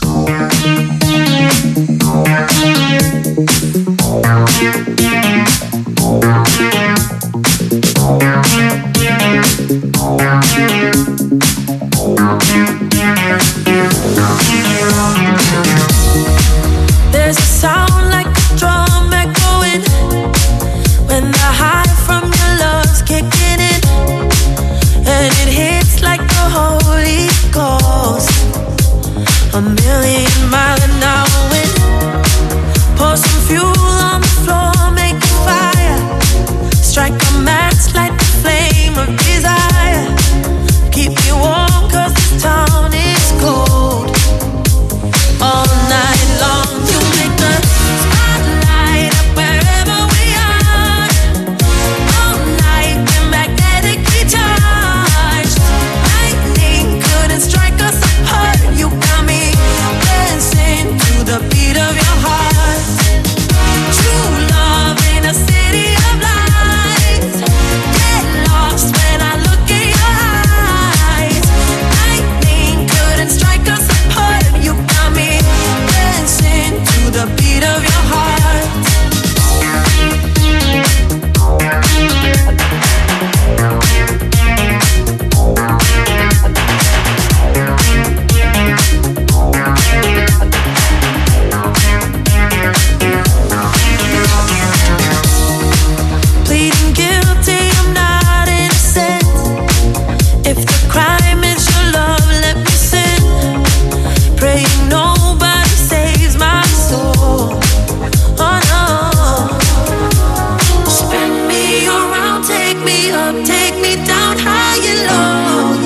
There's a sound like a drum echoing when the high from your love's kicking in, and it hits like the Holy Ghost. A million mile an hour wind. Pour some fuel on the floor, make a fire. Strike a match, light the flame of desire. Keep me warm 'cause this town is cold. All night long you make the spotlight up wherever we are. All night we're magnetically charged. Lightning couldn't strike us apart. You got me dancing to the beat of your heart. True love in a city of lights. Get lost when I look in your eyes. Lightning couldn't strike us apart. You got me dancing to the beat of your heart. Pleading guilty, I'm not innocent. If the crime is your love, let me sin. Praying nobody saves my soul. Oh no. Spin me around, take me up, take me down high and low.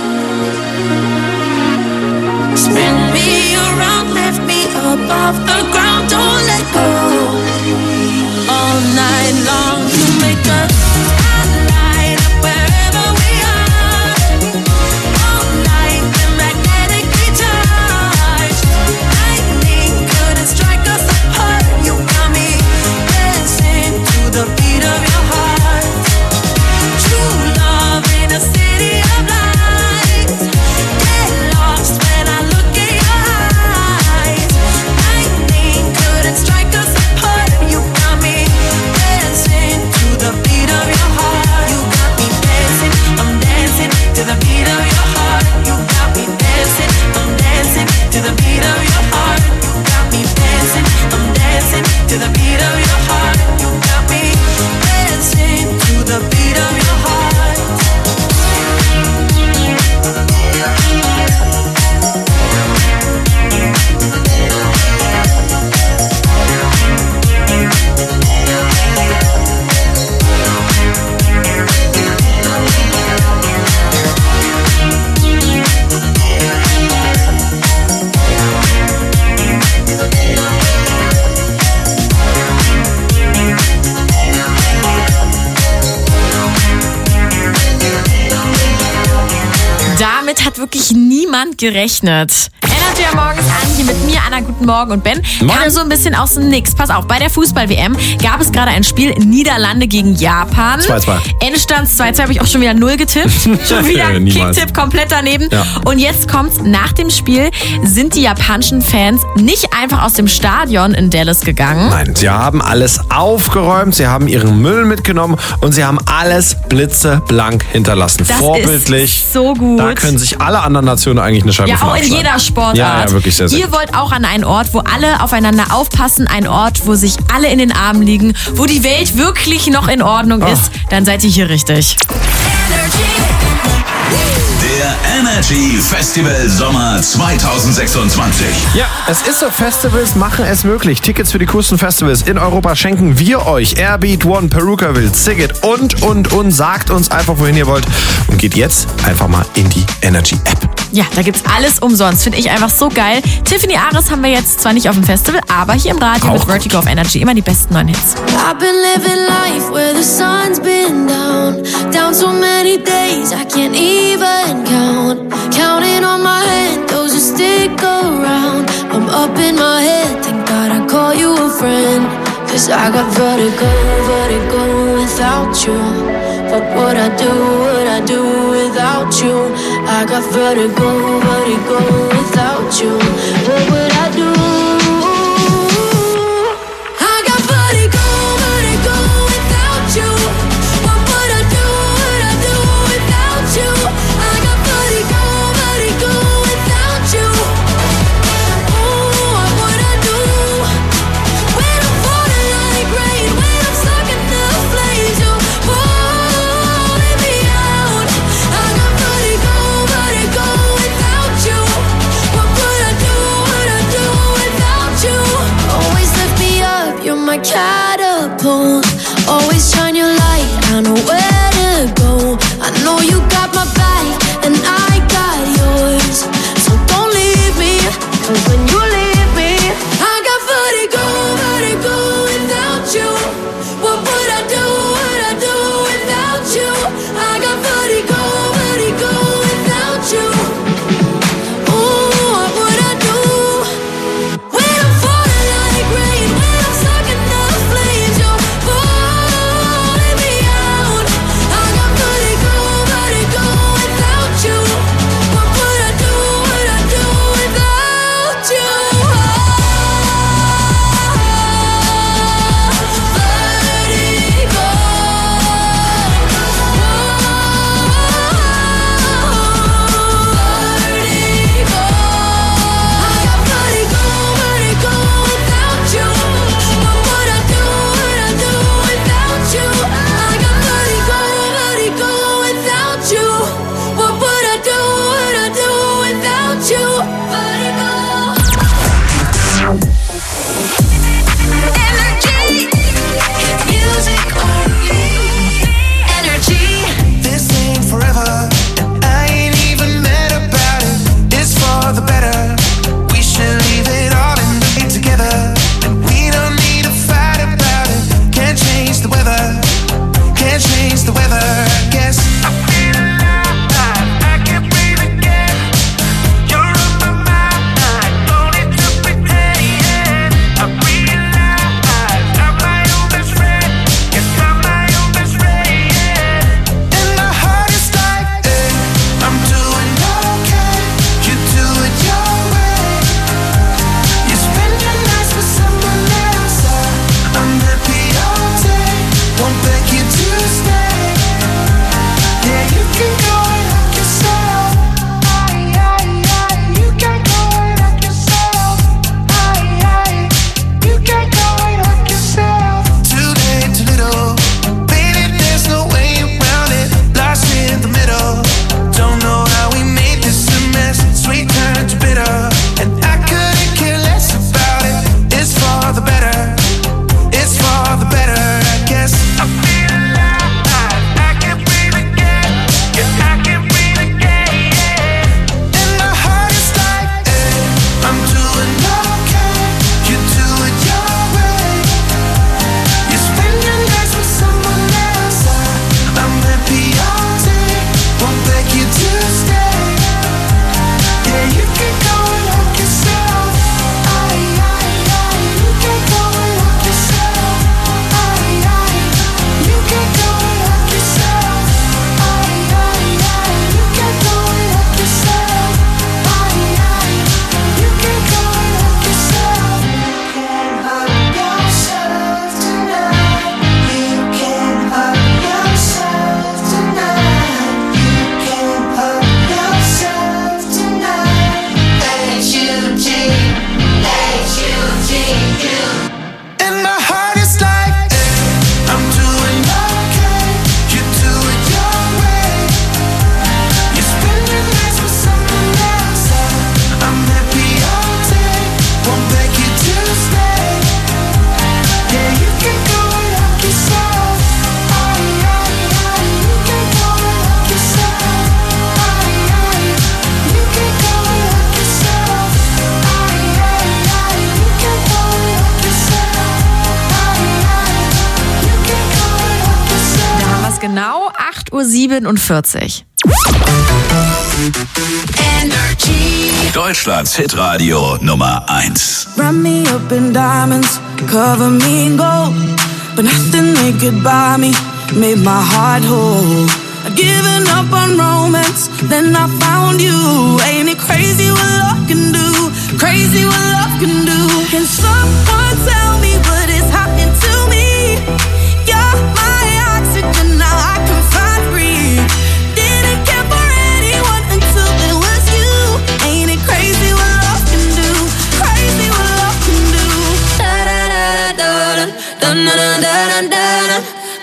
Spin me around, lift me up off the ground, don't let go. All night long you make a spotlight up wherever we are. All night we're magnetically charged. Lightning couldn't strike us apart. You got me dancing to the beat of your heart. True love in a city of lights. Get lost when I look in your eyes. Lightning couldn't strike us apart. You got me dancing to the beat of your heart. You got me dancing, I'm dancing to the beat of your heart. You got me dancing, I'm dancing to the beat of your heart. You got me dancing, I'm dancing to the beat of your heart. You got me dancing to the beat of your heart. Damit hat wirklich niemand gerechnet. Energy am Morgen ist an, hier mit mir, Anna, guten Morgen und Ben. Morgen. Kam so ein bisschen aus dem Nix. Pass auf, bei der Fußball-W M gab es gerade ein Spiel Niederlande gegen Japan. zwei zwei. Endstand zwei zwei, habe ich auch schon wieder null getippt. Schon wieder Niemals. Kicktipp komplett daneben. Ja. Und jetzt kommt's, nach dem Spiel sind die japanischen Fans nicht einfach aus dem Stadion in Dallas gegangen. Nein, sie haben alles aufgeräumt, sie haben ihren Müll mitgenommen und sie haben alles blitzeblank hinterlassen. Das Vorbildlich. ist so gut. Da können sich alle anderen Nationen eigentlich eine Scheibe Ja, von auch in abschneiden. jeder Sportart. Ja, ja, wirklich sehr, sehr Ihr wollt auch an einen Ort, wo alle aufeinander aufpassen, ein Ort, wo sich alle in den Armen liegen, wo die Welt wirklich noch in Ordnung Oh. ist, dann seid ihr hier richtig. Der Energy Festival Sommer zwanzig sechsundzwanzig. Ja, es ist so, Festivals machen es möglich. Tickets für die coolsten Festivals in Europa schenken wir euch. Airbeat One, Perukaville, Ziget und, und, und. Sagt uns einfach, wohin ihr wollt. Und geht jetzt einfach mal in die Energy App. Ja, da gibt's alles umsonst. Finde ich einfach so geil. Tiffany Ares haben wir jetzt zwar nicht auf dem Festival, aber hier im Radio Auch mit Vertigo auf Energy. Immer die besten neuen Hits. I've been living life where the sun's been down, down so many days I can't even count. Counting on my hand, those who stick around. I'm up in my head, thank God I call you a friend. Cause I got vertigo, vertigo without you. What would I do, would I do without you? I got vertigo, vertigo without you. What would I do? I got vertigo, vertigo without you. What would I do, would I do without you? I got vertigo, vertigo without you. Oh, what would I do? When I'm falling like rain, when I'm stuck in the flames, you're pulling me out. I got vertigo, vertigo without you. What would I do, would I do without you? Always lift me up, you're my catapult. Always shine your light, I know where to go. I know you got my back, and I got yours. So don't leave me, cause when you leave me, I got vertigo, vertigo without you. What would I do, would I do without you? I got vertigo, vertigo without you. Oh, what would I do? When I'm falling like rain, when I'm stuck in the flames, you're Uhr siebenundvierzig. Deutschlands Hitradio Nummer eins. Run me up in diamonds, cover me in gold, but nothing they could buy me made my heart whole. I'd given up on romance, then I found you. Ain't it crazy what love can do? Crazy what love can do. Can someone tell me what is happening to me? You're my oxygen, now I can find breathe. Didn't care for anyone until it was you. Ain't it crazy what love can do? Crazy what love can do. Da da da da da da da da da da.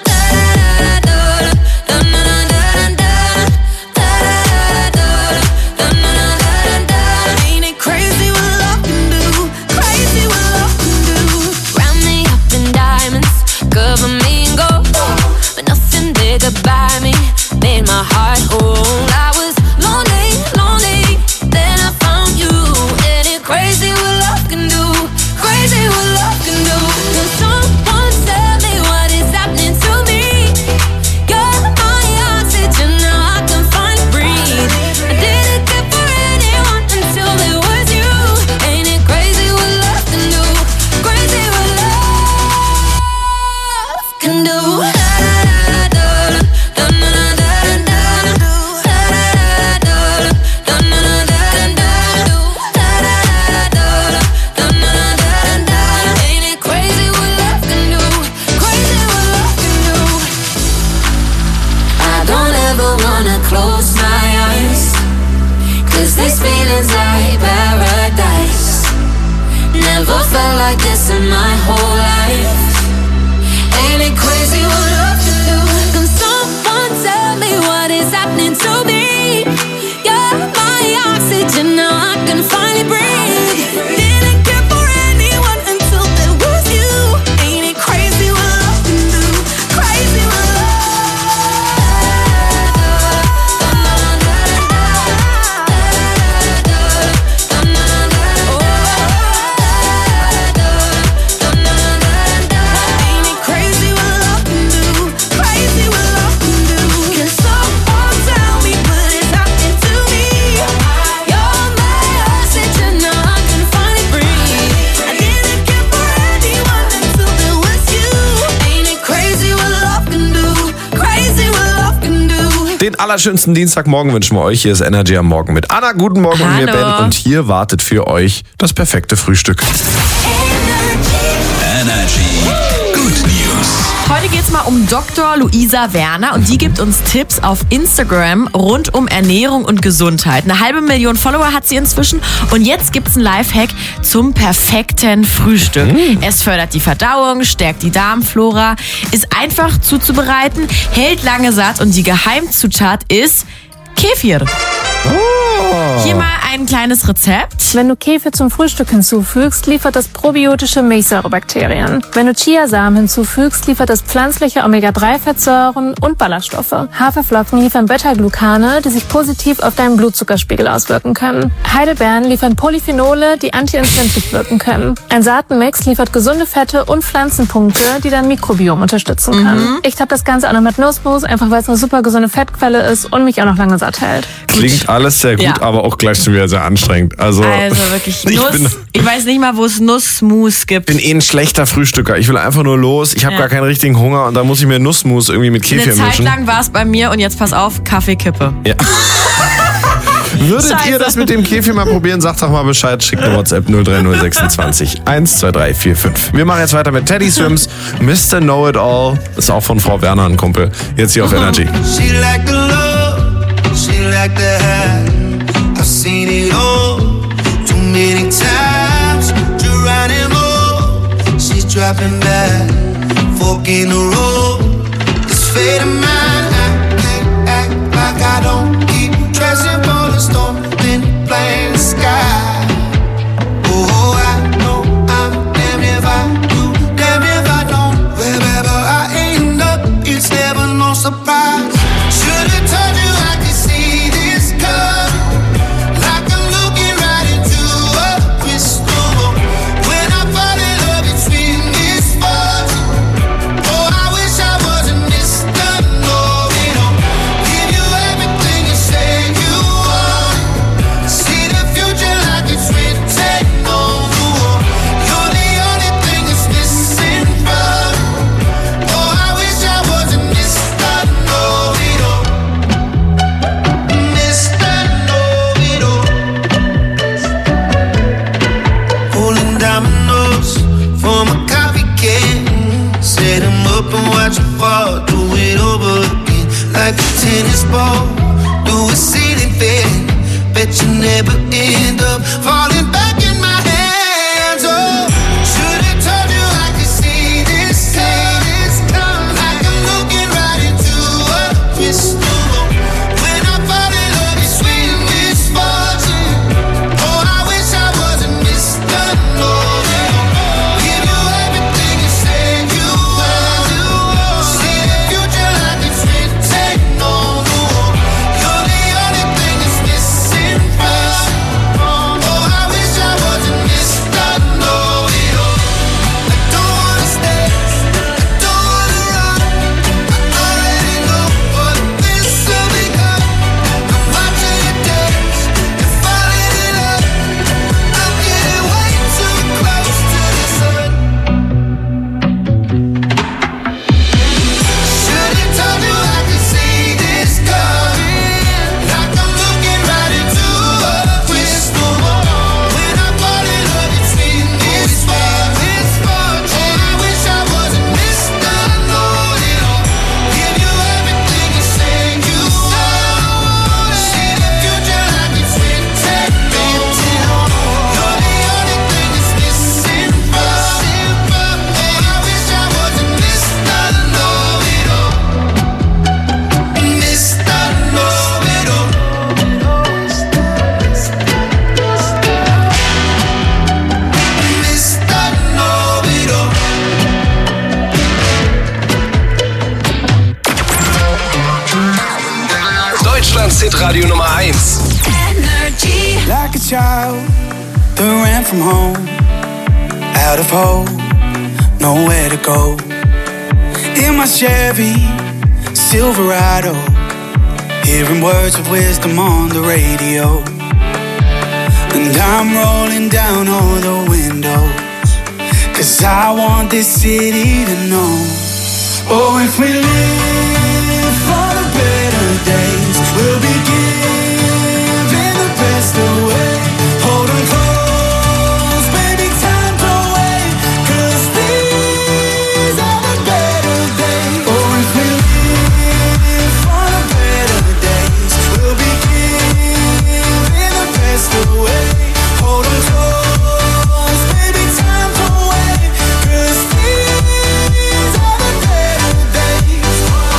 By me, made my heart whole. I was lonely, lonely, then I found you. And it crazy what love can do, crazy what love can do. Can someone tell me what is happening to me? You're my oxygen, now I can finally breathe. I didn't care for anyone until it was you. Ain't it crazy what love can do, crazy what love can do. These feelings like paradise. Never felt like this in my whole life. Ain't it crazy what love can do? Can someone tell me what is happening to me? You're my oxygen, now I can finally breathe. Didn't care for anyone until there was you. Ain't it crazy what love can do? Crazy what love. Den allerschönsten Dienstagmorgen wünschen wir euch. Hier ist Energy am Morgen mit Anna. Guten Morgen und mir, Ben. Und hier wartet für euch das perfekte Frühstück. Energy Good News. Heute geht's mal um Doktor Luisa Werner und die gibt uns Tipps auf Instagram rund um Ernährung und Gesundheit. Eine halbe Million Follower hat sie inzwischen und jetzt gibt's einen Lifehack zum perfekten Frühstück. Mm. Es fördert die Verdauung, stärkt die Darmflora, ist einfach zuzubereiten, hält lange satt und die Geheimzutat ist Kefir. Oh. Hier mal ein kleines Rezept. Wenn du Kefir zum Frühstück hinzufügst, liefert das probiotische Milchsäurebakterien. Wenn du Chiasamen hinzufügst, liefert das pflanzliche Omega drei Fettsäuren und Ballaststoffe. Haferflocken liefern Beta-Glucane, die sich positiv auf deinen Blutzuckerspiegel auswirken können. Heidelbeeren liefern Polyphenole, die anti-entzündlich wirken können. Ein Saatenmix liefert gesunde Fette und Pflanzenpunkte, die dein Mikrobiom unterstützen können. Mhm. Ich habe das Ganze auch noch mit Nussmus, einfach weil es eine super gesunde Fettquelle ist und mich auch noch lange satt hält. Klingt alles sehr gut, ja. aber auch gleich schon wieder sehr anstrengend. Also, also wirklich, ich, Nuss, bin, ich weiß nicht mal, wo es Nussmus gibt. Ich bin eh ein schlechter Frühstücker. Ich will einfach nur los. Ich habe ja. gar keinen richtigen Hunger und dann muss ich mir Nussmus irgendwie mit Kefir mischen. Eine Zeit lang war es bei mir und jetzt pass auf, Kaffeekippe. Ja. Würdet Scheiße. ihr das mit dem Kefir mal probieren? Sagt doch mal Bescheid. Schickt eine WhatsApp null drei null sechsundzwanzig eins zwei drei vier fünf. Wir machen jetzt weiter mit Teddy Swims. Mister Know-It-All. Ist auch von Frau Werner ein Kumpel. Jetzt hier auf Energy. She like the love, she like the high. I've seen it all too many times. Geronimo, she's dropping back, fork in the road. This fate of mine, I can't act like I don't keep dressing for the storm, then playing the sky. Oh, I know I'm damn if I do, damn if I don't. Wherever I end up, it's never no surprise. Should've told you I could see this coming, like I'm looking right into a crystal ball. When I fall in love, it's been this far. Oh, I wish I wasn't Mister but end up falling back in my hands. Oh, should've told you I could see this coming, like I'm looking right into a crystal ball. When I fall in love, it's sweet misfortune. Oh, I wish I wasn't Mister Know-It-All. Give you everything you said you were. See the future like it's written on the wall. You're the only thing that's missing from. Oh, I wish I wasn't Mister Know-It-All. I don't wanna stay, I don't wanna run. I already know what this will become. I'm watching it dance and falling in love. I'm getting way too close to the sun. Should've told you I could see this coming, like I'm looking right into a crystal ball. When I fall in love, it's sweet misfortune. Oh, I wish I wasn't Mister Know-It-All. Give you everything you say you want. See the future like it's written on the wall. You're the only thing that's missing from. Oh, I wish I wasn't Mister Know-It-All. Mister Know-It-All. Mister Know-It-All. Deutschlands Hitradio Nummer eins. Like a child that ran from home, out of hope, nowhere to go. In my Chevy Silverado, hearing words of wisdom on the radio. And I'm rolling down all the windows, 'cause I want this city to know. Oh, if we live for the better days, we'll be giving the best away. Hold 'em close, baby, time to wait, 'cause these are the better days. Oh, if we live for the better days, we'll be giving the best away. Hold 'em close, baby, time to wait, 'cause these are the better days.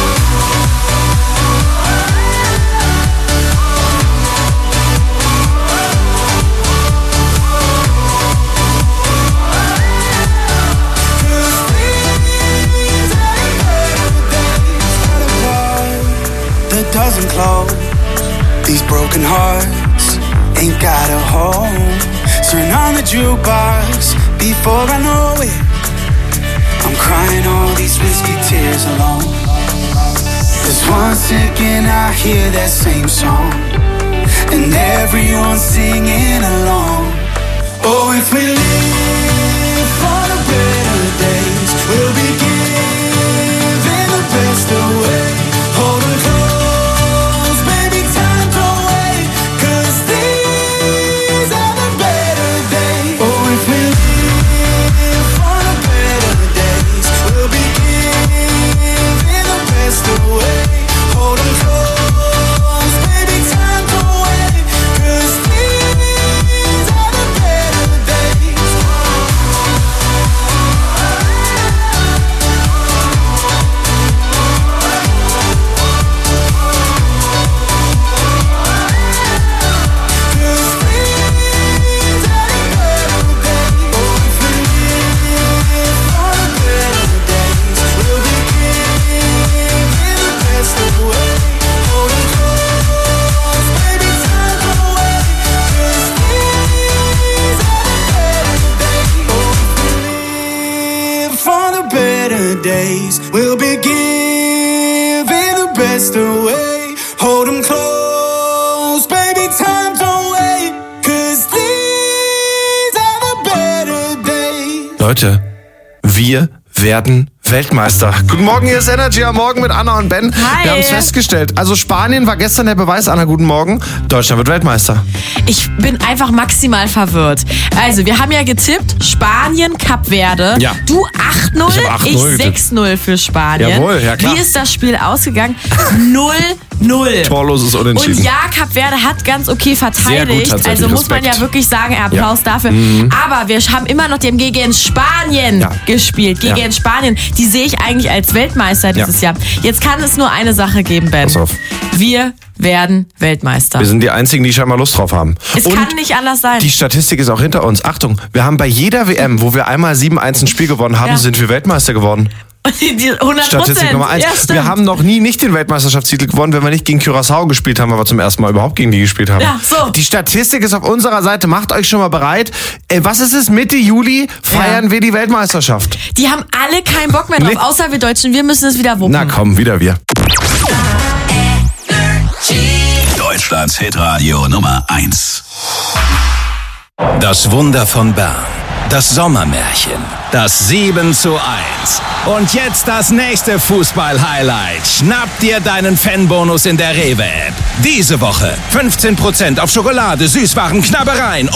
That doesn't close. These broken hearts ain't got a home. Turn on the jukebox before I know it. I'm crying all these whiskey tears alone. There's one second I hear that same song, and everyone's singing along. Oh, if we live for the better days, we'll be giving the best away. Hold 'em close, baby, time to wait, 'cause these are the better days. Oh, if we live for the better days, we'll be giving the best away. Hold 'em close, baby, time to wait, 'cause these are the better days. For the better days, we'll be giving the best away. Hold 'em close, baby, time to wait, 'cause these are the better days. Leute, wir werden Weltmeister. Guten Morgen, hier ist Energy am Morgen mit Anna und Ben. Hi. Wir haben es festgestellt. Also Spanien war gestern der Beweis, Anna, guten Morgen. Deutschland wird Weltmeister. Ich bin einfach maximal verwirrt. Also, wir haben ja getippt, Spanien, Kap Verde. Ja. Du acht null, Ich hab acht null ich getippt. sechs null für Spanien. Jawohl, ja klar. Wie ist das Spiel ausgegangen? null null. Torloses Unentschieden. Und ja, Kap Verde hat ganz okay verteidigt. Sehr gut, tatsächlich. Also muss man Respekt. ja wirklich sagen, Applaus Ja. dafür. Mhm. Aber wir haben immer noch, die haben gegen Spanien Ja. gespielt. Gegen Ja. Spanien. Die sehe ich eigentlich als Weltmeister dieses Ja. Jahr. Jetzt kann es nur eine Sache geben, Ben. Pass auf. Wir werden Weltmeister. Wir sind die Einzigen, die scheinbar Lust drauf haben. Es Und kann nicht anders sein. die Statistik ist auch hinter uns. Achtung, wir haben bei jeder W M, wo wir einmal sieben eins ein Spiel gewonnen haben, Ja. sind wir Weltmeister geworden. Die hundert Prozent. Statistik Nummer eins. Ja, stimmt. wir haben noch nie nicht den Weltmeisterschaftstitel gewonnen, wenn wir nicht gegen Curaçao gespielt haben, aber zum ersten Mal überhaupt gegen die gespielt haben. Ja, so. Die Statistik ist auf unserer Seite. Macht euch schon mal bereit. Äh, was ist es? Mitte Juli feiern Ja. wir die Weltmeisterschaft. Die haben alle keinen Bock mehr drauf, Nee. außer wir Deutschen. Wir müssen es wieder wuppen. Na komm, wieder wir. Deutschlands Hitradio Nummer eins. Das Wunder von Bern. Das Sommermärchen. Das sieben zu eins. Und jetzt das nächste Fußball-Highlight. Schnapp dir deinen Fanbonus in der Rewe-App. Diese Woche fünfzehn Prozent auf Schokolade, Süßwaren, Knabbereien